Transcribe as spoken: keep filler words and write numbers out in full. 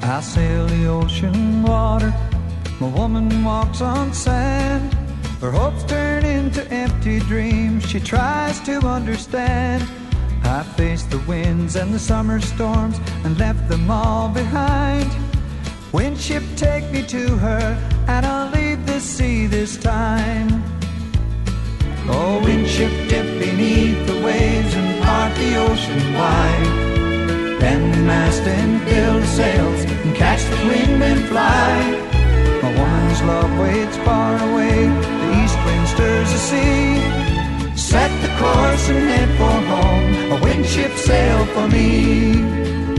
I sail the ocean water, my woman walks on sand. Her hopes turn into empty dreams, she tries to understand. I faced the winds and the summer storms and left them all behind. Windship, take me to her, and I'll leave the sea this time. Oh, windship, dip beneath the waves and part the ocean wide. Bend the mast and build sails and catch the wind and fly. My woman's love waits far away, the east wind stirs the sea. Set the course and head for home, a windship sail for me.